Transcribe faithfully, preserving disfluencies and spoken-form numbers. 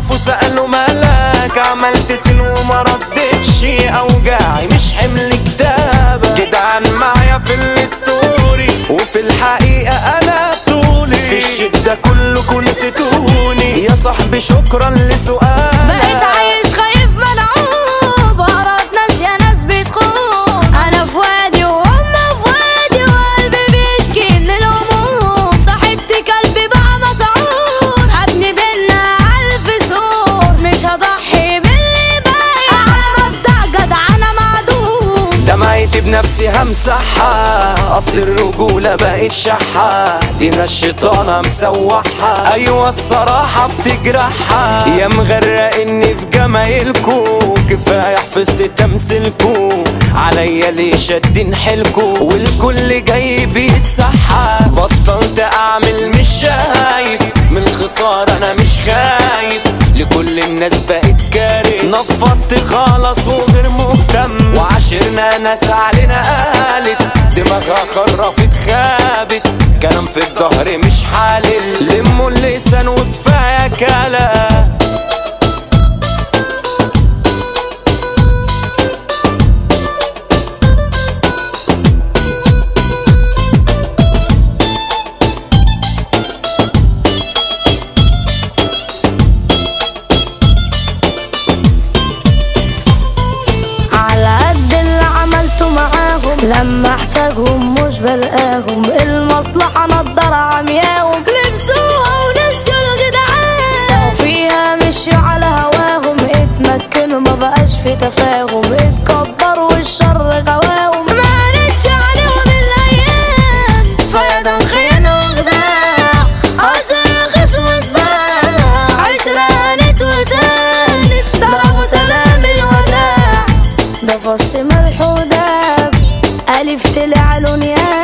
وقفوا سألوا مالك، عملت سن وما ردتش، اوجاعي مش حمل كتابة. جدعان معايا في الستوري وفي الحقيقة انا طولي، في الشدة كلكوا نسيتوني يا صاحبي شكرا لسؤالك. بقيت عايش خايف ملعوب، اقرب ناس يا ناس بتخون، انا في وادي وهم في وادي وقلبي بيشكي من الهموم. صاحبتي قلبي بقى مسعور، هبني بينا الف سور، مش هضحي باللي باقي على مبدأ جدع انا معدوم. دمعتي بنفسي همسحها، اصل الرجولة بقت شحة، دينا الشيطانة مسوحها، ايوه الصراحة بتجرحها. يا مغرقني في جمايلكو، كفاية حفظت تمثيلكو، عليا ليه شادين حيلكو، والكل جاي بيتسحى. بطلت اعمل مش شايف، من الخسارة انا مش خايف، لكل الناس بقت كاره. نفضت خالص وغير مهتم، وعاشرنا ناس علينا قالت، دماغها خرفت خابت، كلام في الظهر مش حالل. لموا اللسان وكفاية كلام. لما احتاجهم مش بلقاهم، المصلحة نضارة عمياهم، لبسوها ونسيوا الجدعان، ساووا فيها مشيوا على هواهم، اتمكنوا ما بقاش في تفاهم، اتكبروا والشر غواهم، ما قالتش عليهم الايام، فيضان خيانة وخداع، عشان رخيص واتباع، عشرة هانت وتانت، ضربوا سلام الوداع، ده فص ملح وداب، ألف طلع لون يا